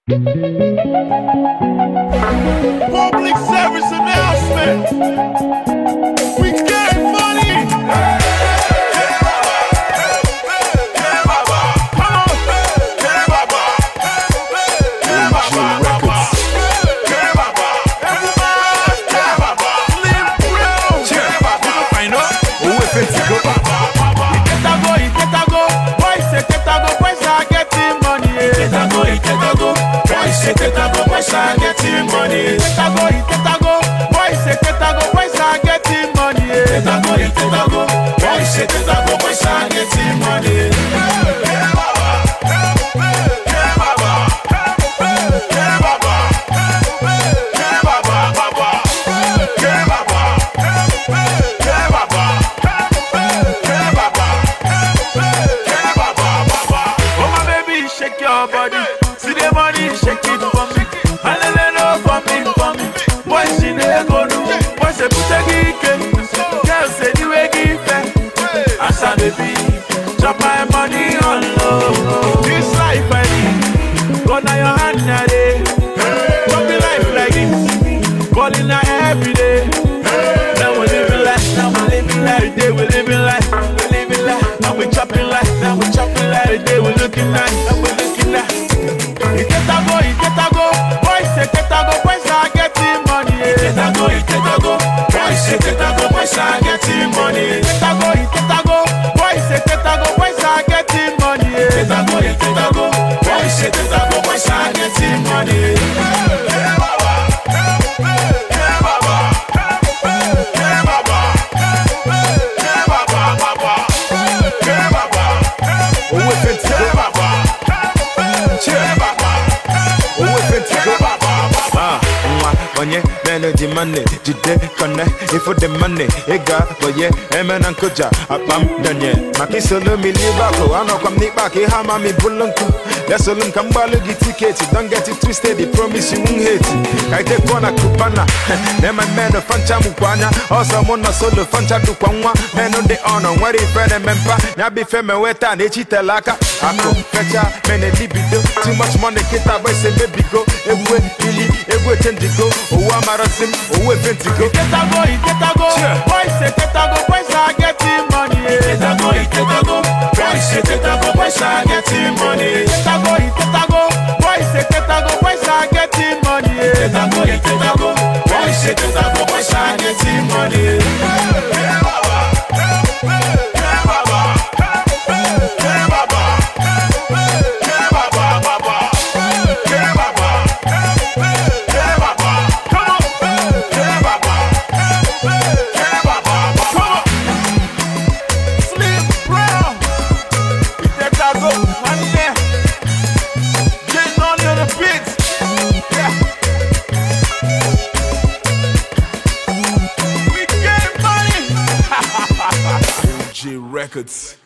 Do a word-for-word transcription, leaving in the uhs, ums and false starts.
Public service announcement. We get money. Tetago, boys are getting money. Tetago, tetago, boys say tetago, boys are getting money. Tetago, tetago, boys say tetago, boys are getting money. Oh my baby, shake your body. See the money, shake it for me. Hallelujah for me, for me. Boys in the go do. Boys say put a geek. Girls say the way give. Asa baby, drop my money on low. This life I need. Go now your hand now day. Don't be life like this. Calling out every day. Now we living life. Now we living life. Day we living life. We living life. Now we chopping life. Now we chopping life. Day we looking nice. Now we looking nice. Itetago, Itetago, boys say Tetago, boys are getting money. Tetago, tetago, boys say tetago, boys are getting money. Itetago, Itetago, boys say Tetago, boys are getting money. Tetago, tetago, boys say tetago, boys are getting money. Onye melody money, jide kone ifo the money, ega boye emen ankoja apam danye. Maki solo mi libako, ano kwam nipa ki hama mi bulunku. Let's all come balu get ticket, don't get it twisted. They promise you won't hate it. Kaite kona kupana, then my man of fancha mukwana. Also mona solo fancha du kwanwa. Men on the honor, what if friend and member? Nabi feme weta nechi telaka. Ako fecha, mene libido. Too much money, kita boy say baby go. Ebwe ili, ebwe tendigo. Owa marasim, owe ventigo. Itetago, Itetago, boys say Tetago, boys are getting money. Tetago, tetago, boys say tetago, boys are getting money. Tetago, Itetago, boys say Tetago, boys are getting money. Tetago, tetago, boys say tetago, boys are getting money. Records.